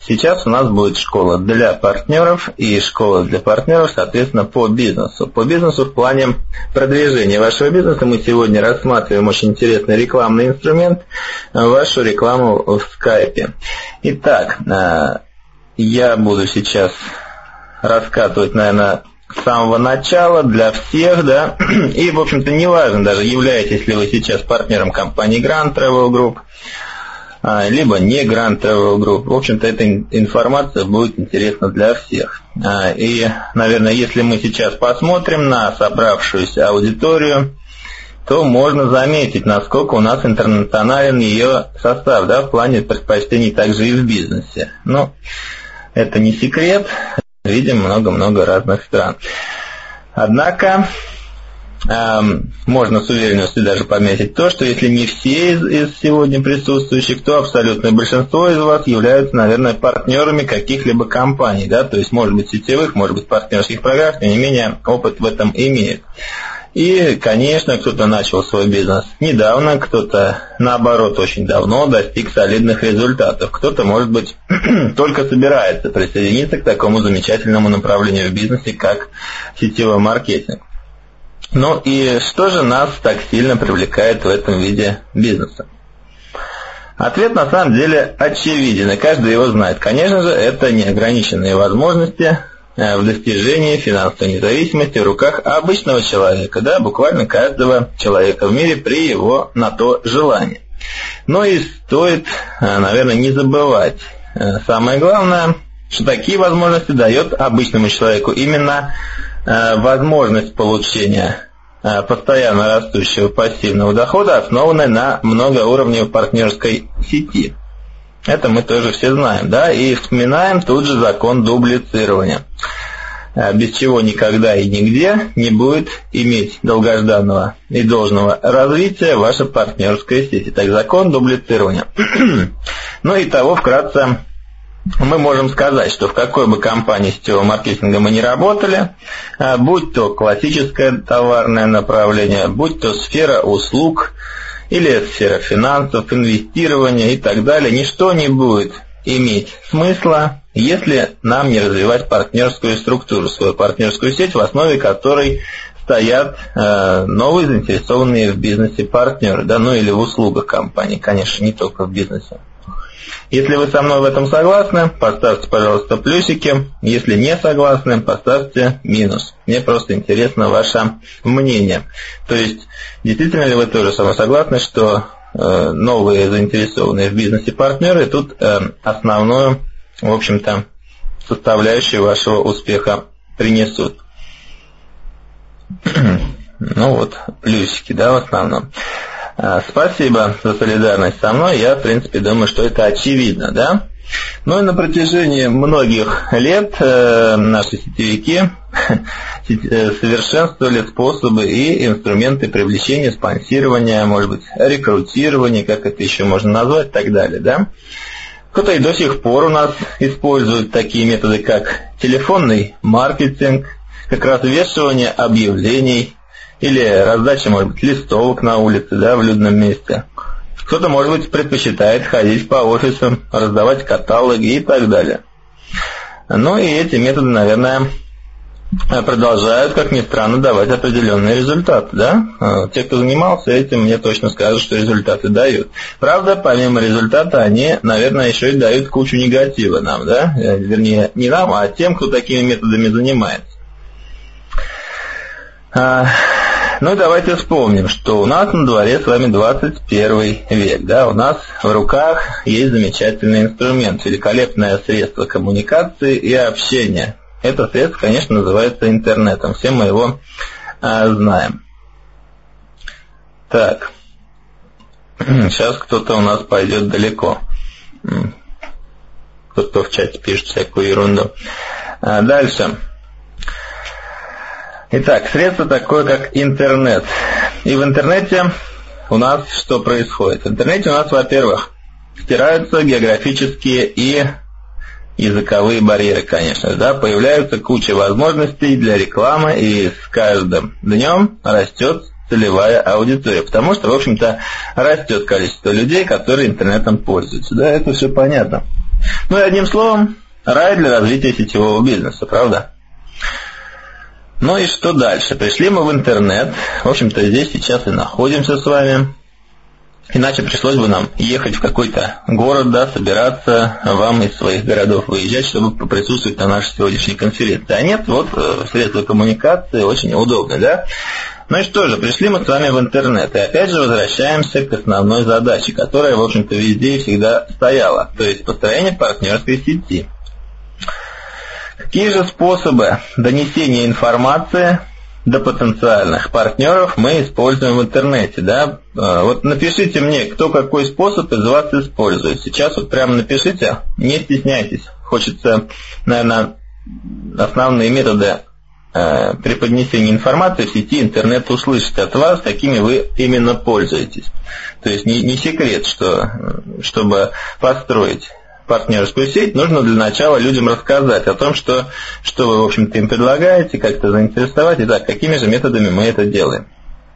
Сейчас у нас будет школа для партнеров и школа для партнеров, соответственно, по бизнесу. По бизнесу в плане продвижения вашего бизнеса мы сегодня рассматриваем очень интересный рекламный инструмент, вашу рекламу в скайпе. Итак, я буду сейчас раскатывать, наверное, с самого начала для всех, да, и, в общем-то, неважно даже, являетесь ли вы сейчас партнером компании Grand Travel Group, либо не Grand Travel Group. В общем-то, эта информация будет интересна для всех. И, наверное, если мы сейчас посмотрим на собравшуюся аудиторию, то можно заметить, насколько у нас интернационален ее состав, да, в плане предпочтений также и в бизнесе. Но это не секрет, видим много-много разных стран. Однако можно с уверенностью даже пометить то, что если не все из сегодня присутствующих, то абсолютное большинство из вас являются, наверное, партнерами каких-либо компаний, да, то есть, может быть, сетевых, может быть, партнерских программ, тем не менее, опыт в этом имеет. И, конечно, кто-то начал свой бизнес недавно, кто-то, наоборот, очень давно достиг солидных результатов, кто-то, может быть, только собирается присоединиться к такому замечательному направлению в бизнесе, как сетевой маркетинг. Ну и что же нас так сильно привлекает в этом виде бизнеса? Ответ на самом деле очевиден, и каждый его знает. Конечно же, это неограниченные возможности в достижении финансовой независимости в руках обычного человека, да, буквально каждого человека в мире при его на то желании. Но и стоит, наверное, не забывать самое главное, что такие возможности дает обычному человеку именно возможность получения постоянно растущего пассивного дохода, основанной на многоуровневой партнерской сети. Это мы тоже все знаем, да, и вспоминаем тут же закон дублицирования, без чего никогда и нигде не будет иметь долгожданного и должного развития ваша партнерская сеть. Итак, закон дублицирования. Ну и того вкратце мы можем сказать, что в какой бы компании сетевого маркетинга мы ни работали, будь то классическое товарное направление, будь то сфера услуг или сфера финансов, инвестирования и так далее, ничто не будет иметь смысла, если нам не развивать партнерскую структуру, свою партнерскую сеть, в основе которой стоят новые заинтересованные в бизнесе партнеры, да, ну или в услугах компании, конечно, не только в бизнесе. Если вы со мной в этом согласны, поставьте, пожалуйста, плюсики. Если не согласны, поставьте минус. Мне просто интересно ваше мнение. То есть, действительно ли вы тоже со мной согласны, что новые заинтересованные в бизнесе партнеры тут основную, в общем-то, составляющую вашего успеха принесут? Ну вот, плюсики, да, в основном. Спасибо за солидарность со мной. Я, в принципе, думаю, что это очевидно, да? Ну и на протяжении многих лет наши сетевики совершенствовали способы и инструменты привлечения, спонсирования, может быть, рекрутирования, как это еще можно назвать, и так далее, да? Кто-то и до сих пор у нас использует такие методы, как телефонный маркетинг, как развешивание объявлений, или раздача, может быть, листовок на улице, да, в людном месте. Кто-то, может быть, предпочитает ходить по офисам, раздавать каталоги и так далее. Ну и эти методы, наверное, продолжают, как ни странно, давать определенные результаты, да. Те, кто занимался этим, мне точно скажут, что результаты дают. Правда, помимо результата, они, наверное, еще и дают кучу негатива нам, да. Вернее, не нам, а тем, кто такими методами занимается. Ну и давайте вспомним, что у нас на дворе с вами 21 век, да, у нас в руках есть замечательный инструмент, великолепное средство коммуникации и общения. Это средство, конечно, называется интернетом, все мы его знаем. Так, сейчас кто-то у нас пойдет далеко, кто-то в чате пишет всякую ерунду. Дальше. Итак, средство такое, как интернет. И в интернете у нас что происходит? В интернете у нас, во-первых, стираются географические и языковые барьеры, конечно, да, появляются куча возможностей для рекламы, и с каждым днем растет целевая аудитория, потому что, в общем-то, растет количество людей, которые интернетом пользуются, да, это все понятно. Ну и одним словом, рай для развития сетевого бизнеса, правда? Ну и что дальше? Пришли мы в интернет. В общем-то, здесь сейчас и находимся с вами. Иначе пришлось бы нам ехать в какой-то город, да, собираться, вам из своих городов выезжать, чтобы присутствовать на нашей сегодняшней конференции. А нет, вот средства коммуникации очень удобны, да? Ну и что же, пришли мы с вами в интернет. И опять же возвращаемся к основной задаче, которая, в общем-то, везде и всегда стояла. То есть построение партнерской сети. Какие же способы донесения информации до потенциальных партнеров мы используем в интернете, да? Вот напишите мне, кто какой способ из вас использует. Сейчас вот прямо напишите, не стесняйтесь. Хочется, наверное, основные методы преподнесения информации в сети интернет услышать от вас, какими вы именно пользуетесь. То есть не секрет, что чтобы построить партнерскую сеть, нужно для начала людям рассказать о том, что вы, в общем-то, им предлагаете, как-то заинтересовать. Итак, какими же методами мы это делаем?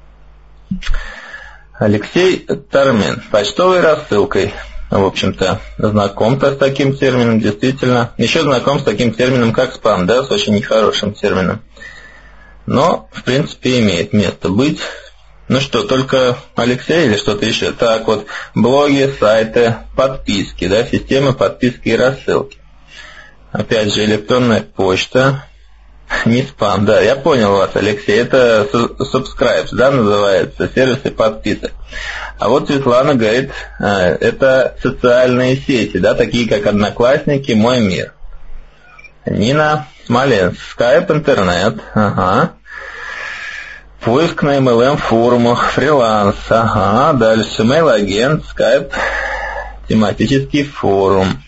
Алексей Тармен. Почтовой рассылкой. В общем-то, знаком-то с таким термином, действительно. Еще знаком с таким термином, как спам, да, с очень нехорошим термином. Но, в принципе, имеет место быть. Ну что, только Алексей или что-то еще? Так вот, блоги, сайты, подписки, да, системы подписки и рассылки. Опять же, электронная почта, не спам, да, я понял вас, Алексей, это subscribes, да, называется, сервисы подписок. А вот Светлана говорит, это социальные сети, да, такие как Одноклассники, Мой мир. Нина Смоленск, Skype, интернет, ага. Поиск на MLM форумах, фриланс, ага, дальше mail-агент, Skype, тематический форум.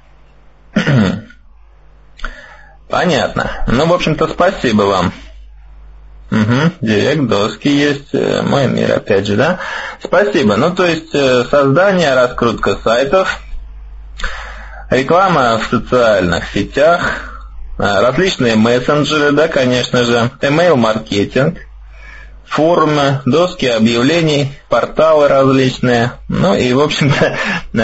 Понятно. Ну, в общем-то, спасибо вам. Угу, директ, доски есть, Мой мир, опять же, да? Спасибо. Ну, то есть, создание, раскрутка сайтов, реклама в социальных сетях, различные мессенджеры, да, конечно же, email-маркетинг, форумы, доски объявлений, порталы различные. Ну и, в общем-то,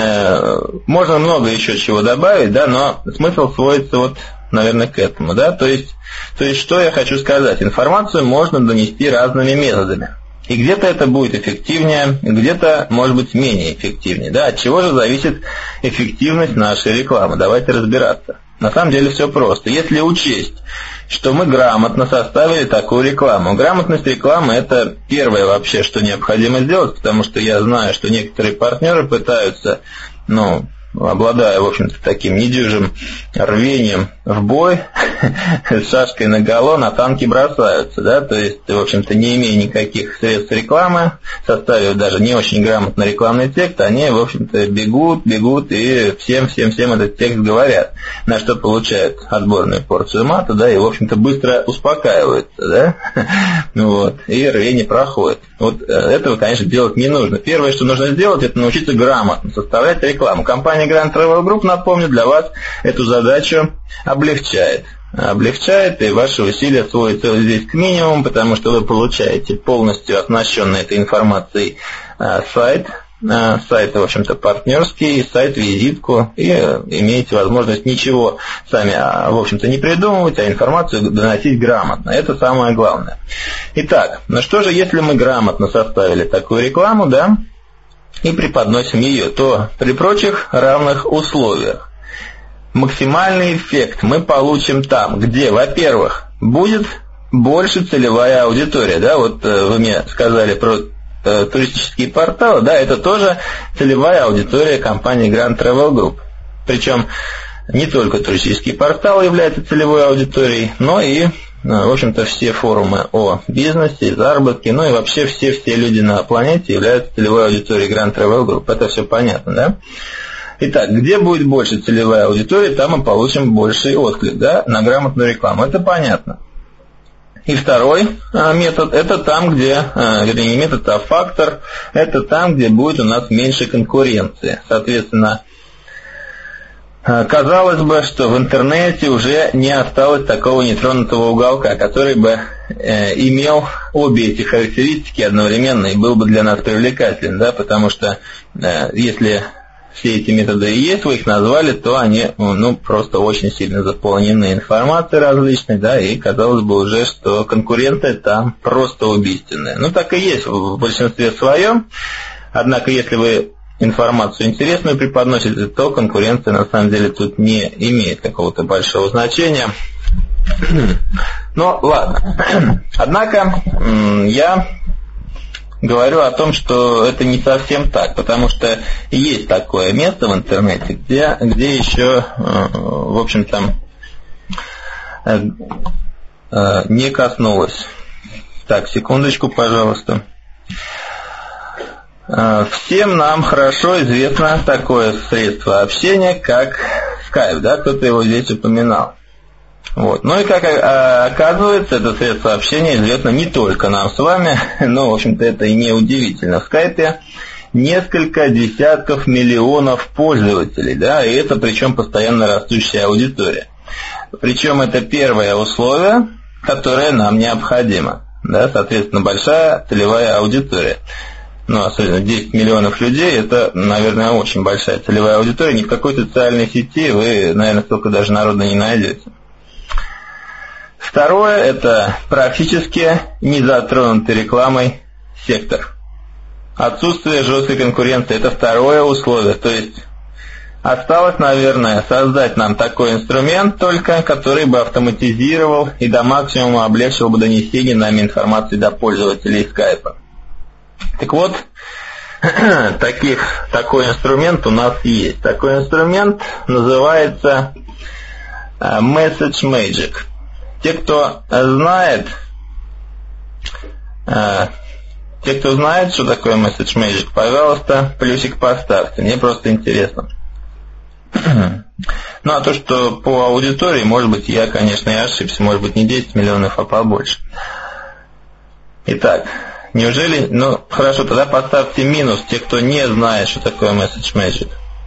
можно много еще чего добавить, да, но смысл сводится вот, наверное, к этому, да. То есть, что я хочу сказать? Информацию можно донести разными методами. И где-то это будет эффективнее, где-то, может быть, менее эффективнее, да. От чего же зависит эффективность нашей рекламы? Давайте разбираться. На самом деле все просто. Если учесть, что мы грамотно составили такую рекламу. Грамотность рекламы – это первое вообще, что необходимо сделать, потому что я знаю, что некоторые партнеры пытаются, обладая, в общем-то, таким недюжим рвением в бой, с шашкой наголо на танки бросаются, да, то есть, в общем-то, не имея никаких средств рекламы, составив даже не очень грамотно рекламный текст, они, в общем-то, бегут и всем этот текст говорят, на что получают отборную порцию мата, да, и, в общем-то, быстро успокаиваются, да, вот, и рвение проходит. Вот этого, конечно, делать не нужно. Первое, что нужно сделать, это научиться грамотно составлять рекламу. Компания Grand Travel Group, напомню, для вас эту задачу облегчает, и ваши усилия сводятся здесь к минимуму, потому что вы получаете полностью оснащенный этой информацией сайт, в общем-то, партнерский, сайт-визитку, и имеете возможность ничего сами, в общем-то, не придумывать, а информацию доносить грамотно. Это самое главное. Итак, что же, если мы грамотно составили такую рекламу, да, и преподносим ее, то при прочих равных условиях максимальный эффект мы получим там, где, во-первых, будет больше целевая аудитория, да, вот вы мне сказали про туристические порталы, да, это тоже целевая аудитория компании Grand Travel Group. Причем не только туристический портал является целевой аудиторией, но и, в общем-то, все форумы о бизнесе, заработке, и вообще все люди на планете являются целевой аудиторией Grand Travel Group. Это все понятно, да? Итак, где будет больше целевая аудитория, там мы получим больший отклик, да, на грамотную рекламу. Это понятно. И второй метод, это там, где, вернее, не метод, а фактор, это там, где будет у нас меньше конкуренции. Соответственно, казалось бы, что в интернете уже не осталось такого нетронутого уголка, который бы имел обе эти характеристики одновременно и был бы для нас привлекателен, да, потому что если все эти методы и есть, вы их назвали, то они просто очень сильно заполнены информацией различной, да, и казалось бы уже, что конкуренция там просто убийственная. Так и есть в большинстве своем, однако если вы информацию интересную преподносите, то конкуренция на самом деле тут не имеет какого-то большого значения. Ладно. Однако я говорю о том, что это не совсем так, потому что есть такое место в интернете, где еще, в общем-то, не коснулось. Так, секундочку, пожалуйста. Всем нам хорошо известно такое средство общения, как Skype, да, кто-то его здесь упоминал. И как оказывается, это средство общения известно не только нам с вами, но, в общем-то, это и не удивительно. В Skype несколько десятков миллионов пользователей, да, и это причем постоянно растущая аудитория. Причем это первое условие, которое нам необходимо, да, соответственно, большая целевая аудитория. Особенно 10 миллионов людей, это, наверное, очень большая целевая аудитория. Ни в какой социальной сети вы, наверное, столько даже народа не найдете. Второе – это практически не затронутый рекламой сектор. Отсутствие жесткой конкуренции – это второе условие. То есть осталось, наверное, создать нам такой инструмент только, который бы автоматизировал и до максимума облегчил бы донесение нами информации до пользователей скайпа. Так вот, такой инструмент у нас есть. Такой инструмент называется Message Magic. Те, кто знает, что такое Message Magic, пожалуйста, плюсик поставьте. Мне просто интересно. А то, что по аудитории, может быть, я, конечно, и ошибся. Может быть, не 10 миллионов, а побольше. Итак, неужели... хорошо, тогда поставьте минус те, кто не знает, что такое Message Magic.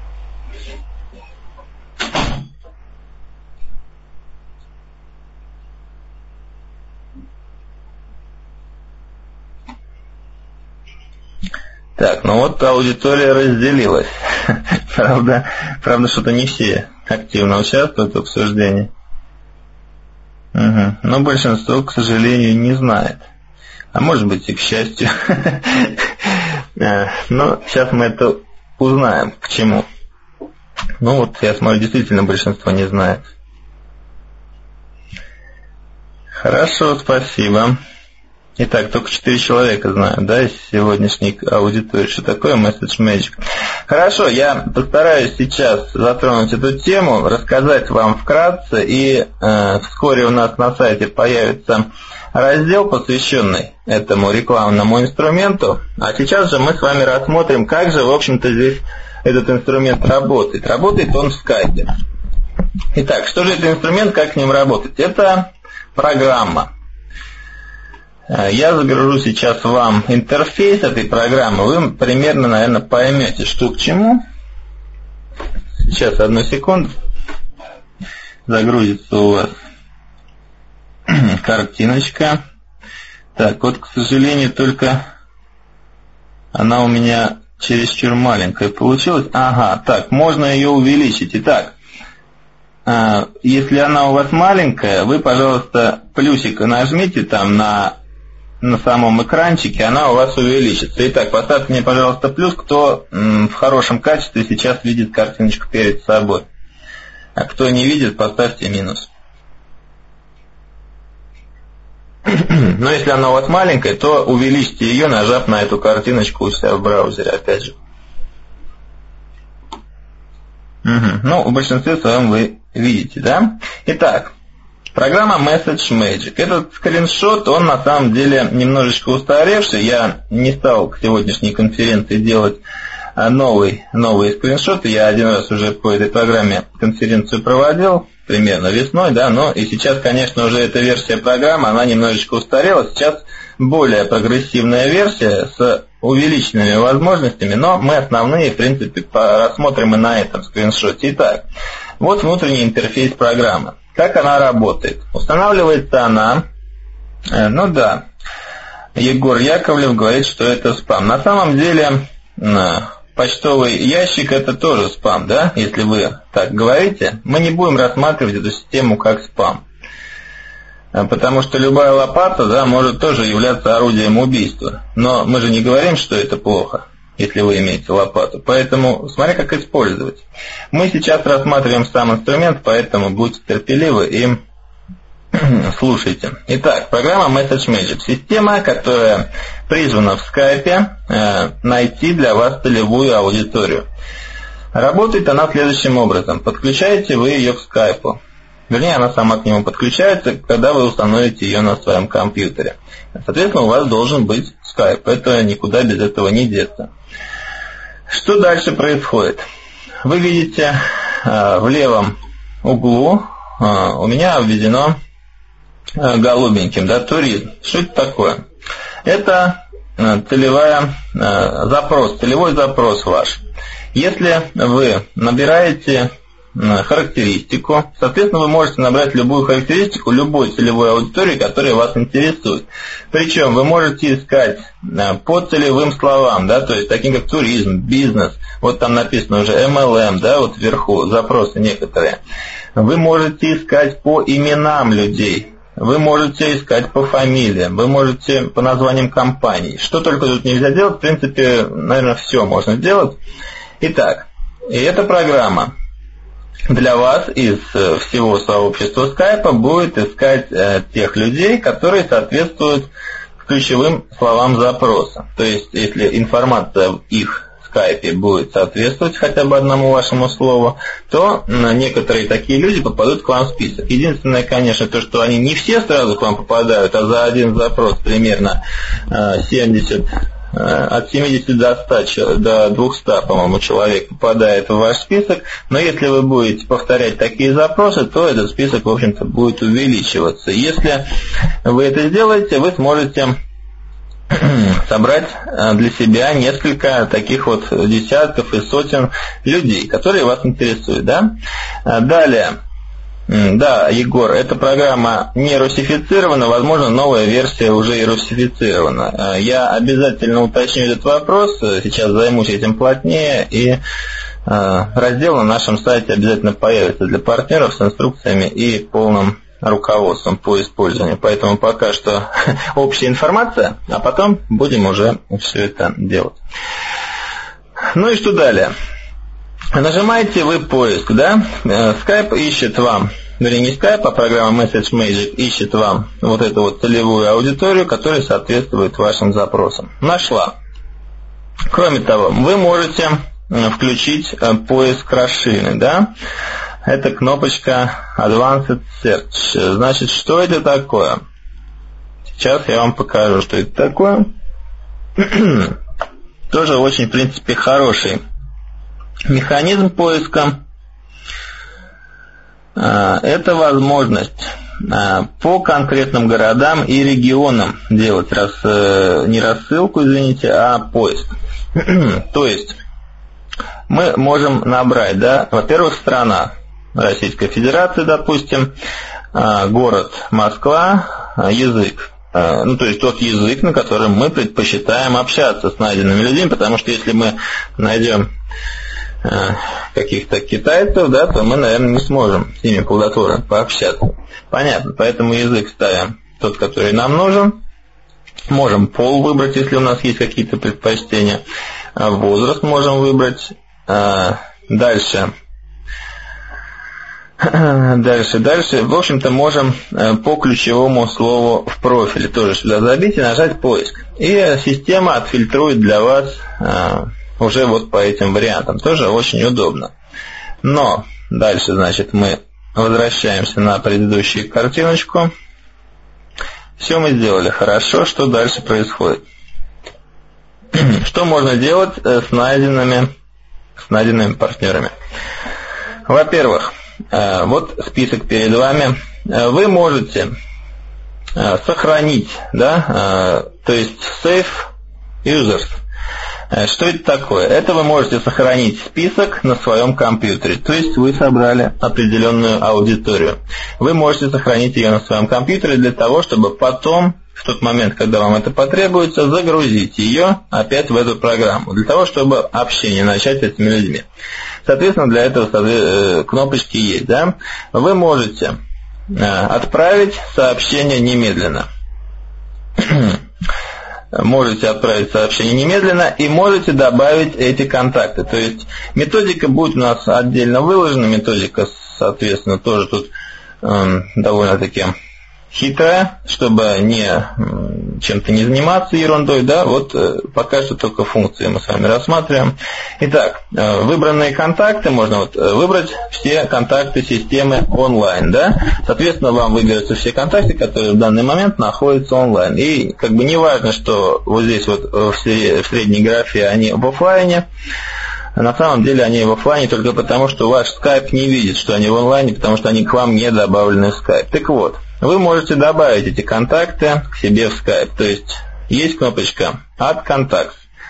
Так, аудитория разделилась. Правда, что-то не все активно участвуют в обсуждении. Но большинство, к сожалению, не знает. А может быть и к счастью. Сейчас мы это узнаем, к чему. Я смотрю, действительно большинство не знает. Хорошо, спасибо. Итак, только 4 человека знают, да, из сегодняшней аудитории, что такое Message Magic. Хорошо, я постараюсь сейчас затронуть эту тему, рассказать вам вкратце, и вскоре у нас на сайте появится раздел, посвященный этому рекламному инструменту. А сейчас же мы с вами рассмотрим, как же, в общем-то, здесь этот инструмент работает. Работает он в Skype. Итак, что же это инструмент, как с ним работать? Это программа. Я загружу сейчас вам интерфейс этой программы. Вы примерно, наверное, поймете, что к чему. Сейчас, одну секунду. Загрузится у вас картиночка. Так, к сожалению, только она у меня чересчур маленькая получилась. Ага, так, можно ее увеличить. Итак, если она у вас маленькая, вы, пожалуйста, плюсик нажмите там на самом экранчике, она у вас увеличится. Итак, поставьте мне, пожалуйста, плюс, кто в хорошем качестве сейчас видит картиночку перед собой. А кто не видит, поставьте минус. Но если она у вас маленькая, то увеличьте ее, нажав на эту картиночку у себя в браузере, опять же. В большинстве своем вы видите, да? Итак, программа Message Magic. Этот скриншот, он на самом деле немножечко устаревший. Я не стал к сегодняшней конференции делать новые скриншоты. Я один раз уже по этой программе конференцию проводил, примерно весной, да, но и сейчас, конечно, уже эта версия программы, она немножечко устарела. Сейчас более прогрессивная версия с увеличенными возможностями, но мы основные, в принципе, рассмотрим и на этом скриншоте. Итак, вот внутренний интерфейс программы. Как она работает? Устанавливается она, Егор Яковлев говорит, что это спам. На самом деле, почтовый ящик — это тоже спам, да? Если вы так говорите, мы не будем рассматривать эту систему как спам. Потому что любая лопата, да, может тоже являться орудием убийства. Но мы же не говорим, что это плохо, если вы имеете лопату. Поэтому смотря как использовать. Мы сейчас рассматриваем сам инструмент, поэтому будьте терпеливы и слушайте. Итак, программа Message Magic. Система, которая призвана в скайпе найти для вас целевую аудиторию. Работает она следующим образом. Подключаете вы ее к скайпу. Вернее, она сама к нему подключается, когда вы установите ее на своем компьютере. Соответственно, у вас должен быть скайп. Это никуда без этого не деться. Что дальше происходит? Вы видите в левом углу у меня обведено голубеньким, да, туризм. Что это такое? Это целевой запрос ваш. Если вы набираете характеристику, соответственно, вы можете набрать любую характеристику любой целевой аудитории, которая вас интересует. Причем вы можете искать по целевым словам, да, то есть таким как туризм, бизнес, вот там написано уже MLM, да, вот вверху запросы некоторые. Вы можете искать по именам людей. Вы можете искать по фамилиям, вы можете по названиям компаний. Что только тут нельзя делать, в принципе, наверное, все можно сделать. Итак, и эта программа для вас из всего сообщества скайпа будет искать тех людей, которые соответствуют ключевым словам запроса. То есть, если информация в их скайпе будет соответствовать хотя бы одному вашему слову, то некоторые такие люди попадут к вам в список. Единственное, конечно, то, что они не все сразу к вам попадают, а за один запрос примерно 70, от 70 до 200, по-моему, человек попадает в ваш список. Но если вы будете повторять такие запросы, то этот список, в общем-то, будет увеличиваться. Если вы это сделаете, вы сможете собрать для себя несколько таких вот десятков и сотен людей, которые вас интересуют, да? Далее. Да, Егор, эта программа не русифицирована, возможно, новая версия уже и русифицирована. Я обязательно уточню этот вопрос, сейчас займусь этим плотнее, и раздел на нашем сайте обязательно появится для партнеров с инструкциями и полным руководством по использованию. Поэтому пока что общая информация, а потом будем уже все это делать. Ну и что далее? Нажимаете вы поиск, да? Skype ищет вам, вернее не Skype, а программа Message Magic ищет вам вот эту вот целевую аудиторию, которая соответствует вашим запросам. Нашла. Кроме того, вы можете включить поиск расширенный, да? Это кнопочка Advanced Search. Значит, что это такое? Сейчас я вам покажу, что это такое. Тоже очень, в принципе, хороший механизм поиска. Это возможность по конкретным городам и регионам делать не рассылку, извините, а поиск. То есть мы можем набрать, да, во-первых, страна Российской Федерации, допустим, город Москва, язык. Ну, то есть тот язык, на котором мы предпочитаем общаться с найденными людьми, потому что если мы найдем каких-то китайцев, да, то мы, наверное, не сможем с ними плодотворно пообщаться. Понятно, поэтому язык ставим тот, который нам нужен. Можем пол выбрать, если у нас есть какие-то предпочтения. Возраст можем выбрать. Дальше. В общем-то, можем по ключевому слову в профиле тоже сюда забить и нажать поиск. И система отфильтрует для вас уже вот по этим вариантам. Тоже очень удобно. Но дальше, значит, мы возвращаемся на предыдущую картиночку. Все мы сделали хорошо. Что дальше происходит? Что можно делать с найденными партнерами? Во-первых, вот список перед вами. Вы можете сохранить, да, то есть save users. Что это такое? Это вы можете сохранить список на своем компьютере. То есть вы собрали определенную аудиторию. Вы можете сохранить ее на своем компьютере для того, чтобы потом в тот момент, когда вам это потребуется, загрузить ее опять в эту программу, для того, чтобы общение начать с этими людьми. Соответственно, для этого кнопочки есть, да? Вы можете отправить сообщение немедленно. Можете отправить сообщение немедленно и можете добавить эти контакты. То есть методика будет у нас отдельно выложена, методика, соответственно, тоже тут довольно-таки хитрая, чтобы чем-то не заниматься ерундой, да, вот пока что только функции мы с вами рассматриваем. Итак, выбранные контакты, можно выбрать все контакты системы онлайн, да, соответственно, вам выберутся все контакты, которые в данный момент находятся онлайн. И как бы не важно, что вот здесь вот в средней графе они в офлайне. На самом деле они в офлайне только потому, что ваш скайп не видит, что они в онлайне, потому что они к вам не добавлены в скайп. Так вот, вы можете добавить эти контакты к себе в скайп. То есть кнопочка «Add Contacts».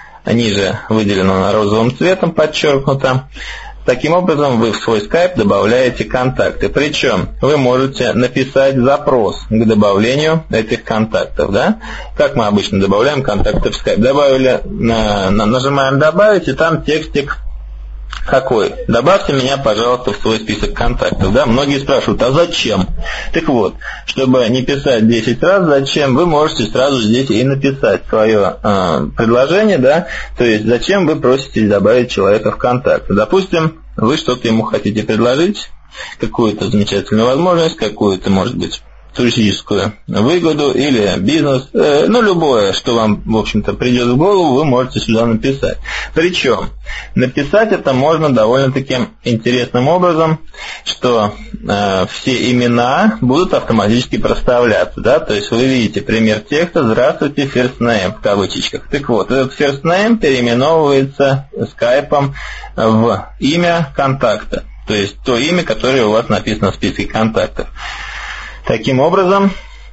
Ниже выделена розовым цветом, подчеркнуто. Таким образом, вы в свой скайп добавляете контакты. Причем вы можете написать запрос к добавлению этих контактов. Да? Как мы обычно добавляем контакты в скайп? Добавили, нажимаем «Добавить», и там текстик какой? Добавьте меня, пожалуйста, в свой список контактов. Да? Многие спрашивают, а зачем? Так вот, чтобы не писать 10 раз зачем, вы можете сразу здесь и написать свое предложение, да? То есть зачем вы просите добавить человека в контакт. Допустим, вы что-то ему хотите предложить, какую-то замечательную возможность, какую-то, может быть, туристическую выгоду или бизнес, любое, что вам, в общем-то, придет в голову, вы можете сюда написать. Причем написать это можно довольно-таки интересным образом, что все имена будут автоматически проставляться, да, то есть вы видите пример текста «Здравствуйте, first name» в кавычках. Так вот, этот first name переименовывается скайпом в имя контакта, то есть то имя, которое у вас написано в списке контактов. Таким образом,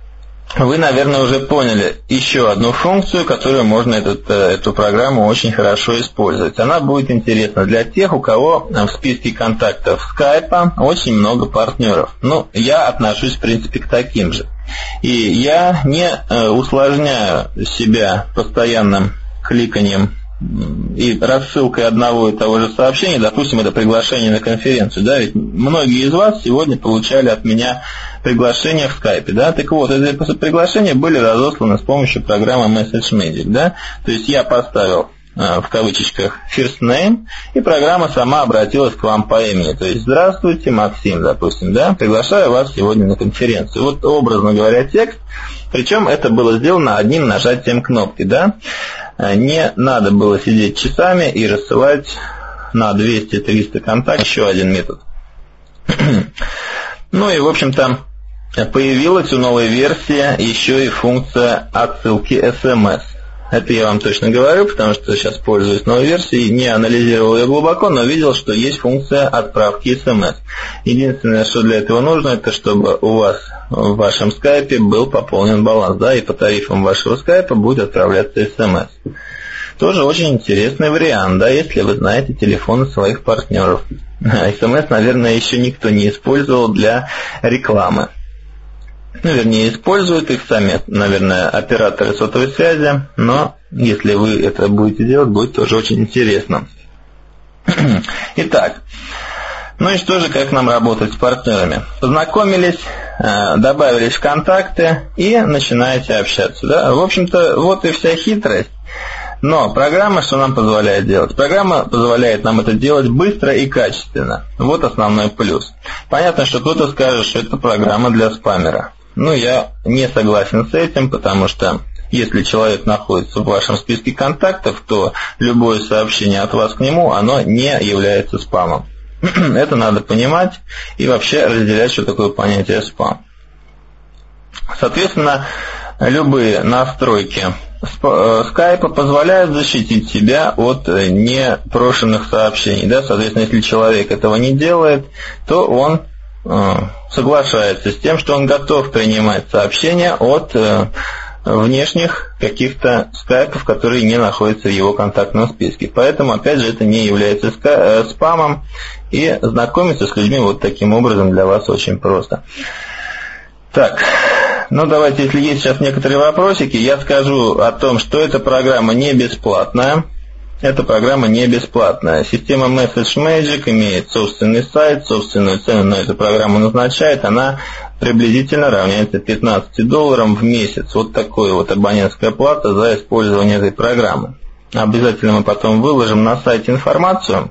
вы, наверное, уже поняли еще одну функцию, которую можно эту программу очень хорошо использовать. Она будет интересна для тех, у кого в списке контактов скайпа очень много партнеров. Я отношусь, в принципе, к таким же. И я не усложняю себя постоянным кликанием и рассылкой одного и того же сообщения, допустим, это приглашение на конференцию, да, ведь многие из вас сегодня получали от меня приглашения в скайпе, да, так вот, эти приглашения были разосланы с помощью программы Message Magic, да, то есть я поставил в кавычках first name, и программа сама обратилась к вам по имени, то есть здравствуйте, Максим, допустим, да, приглашаю вас сегодня на конференцию. Вот, образно говоря, текст, причем это было сделано одним нажатием кнопки, да. Не надо было сидеть часами и рассылать на 200-300 контактов. Еще один метод. И, в общем-то, появилась у новой версии еще и функция отсылки SMS. Это я вам точно говорю, потому что сейчас пользуюсь новой версией, не анализировал ее глубоко, но видел, что есть функция отправки SMS. Единственное, что для этого нужно, это чтобы у вас в вашем скайпе был пополнен баланс, да, и по тарифам вашего скайпа будет отправляться SMS. Тоже очень интересный вариант, да, если вы знаете телефоны своих партнеров. SMS, наверное, еще никто не использовал для рекламы. Вернее, используют их сами, наверное, операторы сотовой связи, но если вы это будете делать, будет тоже очень интересно. Итак, и что же, как нам работать с партнерами? Познакомились, добавились в контакты и начинаете общаться. Да? В общем-то, вот и вся хитрость. Но программа что нам позволяет делать? Программа позволяет нам это делать быстро и качественно. Вот основной плюс. Понятно, что кто-то скажет, что это программа для спамера. Я не согласен с этим, потому что если человек находится в вашем списке контактов, то любое сообщение от вас к нему, оно не является спамом. Это надо понимать и вообще разделять, что такое понятие спам. Соответственно, любые настройки скайпа позволяют защитить себя от непрошенных сообщений. Да? Соответственно, если человек этого не делает, то он соглашается с тем, что он готов принимать сообщения от внешних каких-то скайпов, которые не находятся в его контактном списке. Поэтому, опять же, это не является спамом, и знакомиться с людьми вот таким образом для вас очень просто. Так, Ну, давайте, если есть сейчас некоторые вопросики, я скажу о том, что эта программа не бесплатная. Эта программа не бесплатная. Система MessageMagic имеет собственный сайт, собственную цену на эту программу назначает. Она приблизительно равняется $15 в месяц. Вот такая вот абонентская плата за использование этой программы. Обязательно мы потом выложим на сайте информацию.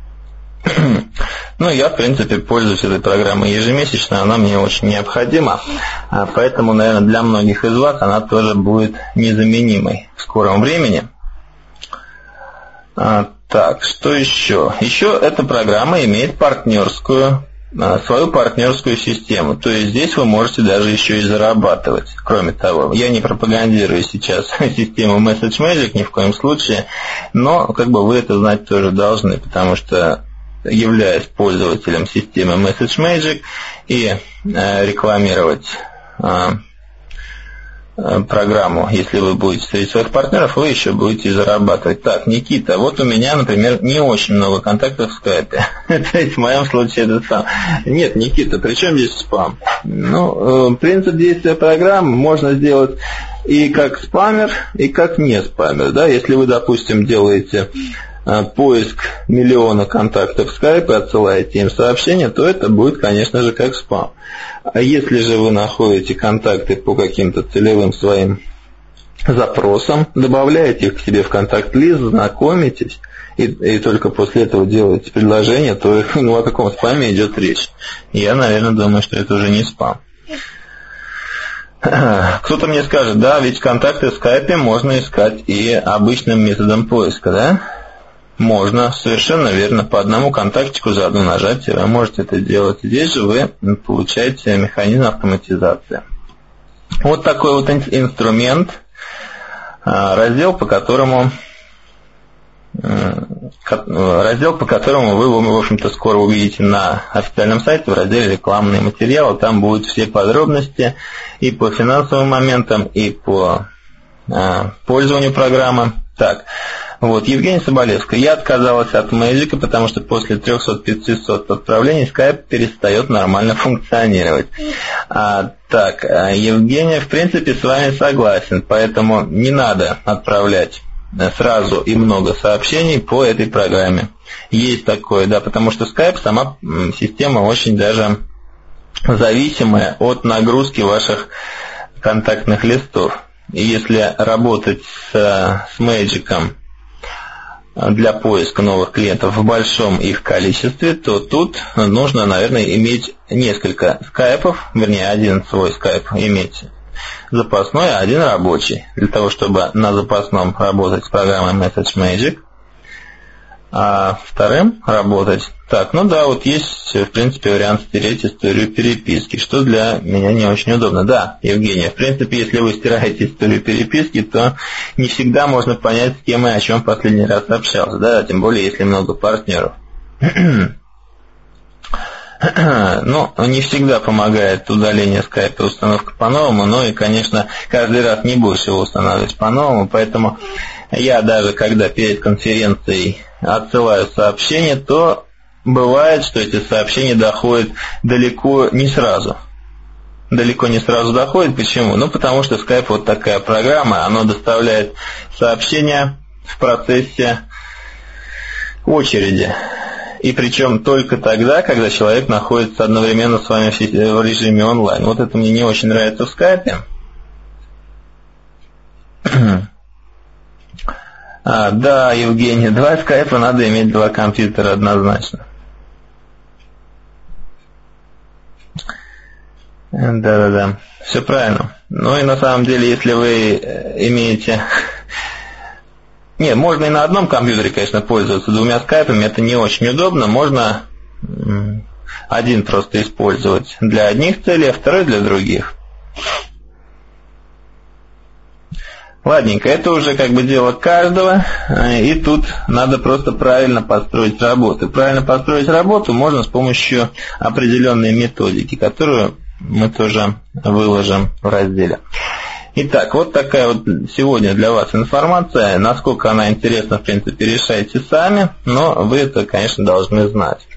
Ну, я, в принципе, пользуюсь этой программой ежемесячно, она мне очень необходима. Поэтому, наверное, для многих из вас она тоже будет незаменимой в скором времени. Так, что еще? Еще эта программа имеет свою партнерскую систему. То есть здесь вы можете даже еще и зарабатывать. Кроме того, я не пропагандирую сейчас систему MessageMagic ни в коем случае, но как бы вы это знать тоже должны, потому что, являясь пользователем системы MessageMagic и рекламировать программу, если вы будете среди своих партнеров, вы еще будете зарабатывать. Так, Никита, вот у меня, например, не очень много контактов в скайпе. То есть в моем случае это сам. Нет, Никита, при чем здесь спам? Ну, принцип действия программы можно сделать и как спамер, и как не спамер. Да? Если вы, допустим, делаете поиск миллиона контактов в Skype и отсылаете им сообщения, то это будет, конечно же, как спам. А если же вы находите контакты по каким-то целевым своим запросам, добавляете их к себе в контакт-лист, знакомитесь, и только после этого делаете предложение, то о каком спаме идет речь? Я, наверное, думаю, что это уже не спам. Кто-то мне скажет, да, ведь контакты в Skype можно искать и обычным методом поиска, да? Можно, совершенно верно. По одному контактику за одно нажатие вы можете это делать. Здесь же вы получаете механизм автоматизации. Вот такой вот инструмент, раздел, по которому вы, в общем-то, скоро увидите на официальном сайте в разделе «Рекламные материалы». Там будут все подробности и по финансовым моментам, и по пользованию программы. Так. Вот, Евгения Соболевская. Я отказалась от Magic, потому что после 300-500 отправлений Skype перестает нормально функционировать. Так, Евгения, в принципе, с вами согласен, поэтому не надо отправлять сразу и много сообщений по этой программе. Есть такое, да, потому что Skype, сама система очень даже зависимая от нагрузки ваших контактных листов. И если работать с Magic для поиска новых клиентов в большом их количестве, то тут нужно, наверное, иметь несколько скайпов, вернее, один свой скайп иметь запасной, а один рабочий, для того, чтобы на запасном работать с программой MessageMagic, а вторым работать. Так, ну да, вот есть, в принципе, вариант стереть историю переписки, что для меня не очень удобно. Да, Евгения, в принципе, если вы стираете историю переписки, то не всегда можно понять, с кем и о чем последний раз общался, да, тем более, если много партнеров. Ну, не всегда помогает удаление скайпа и установка по-новому, но и, конечно, каждый раз не будешь его устанавливать по-новому, поэтому я даже, когда перед конференцией отсылаю сообщение, то бывает, что эти сообщения доходят далеко не сразу. Далеко не сразу доходят. Почему? Ну, потому что Skype вот такая программа, она доставляет сообщения в процессе очереди. И причем только тогда, когда человек находится одновременно с вами в режиме онлайн. Вот это мне не очень нравится в Skype. Да, Евгений, 2 скайпа надо иметь 2 компьютера однозначно. Да, все правильно. Ну и на самом деле, если вы имеете... Нет, можно и на одном компьютере, конечно, пользоваться 2 скайпами, это не очень удобно. Можно один просто использовать для одних целей, а второй для других. Ладненько, это уже как бы дело каждого, и тут надо просто правильно построить работу. Правильно построить работу можно с помощью определенной методики, которую мы тоже выложим в разделе. Итак, вот такая вот сегодня для вас информация. Насколько она интересна, в принципе, решайте сами, но вы это, конечно, должны знать.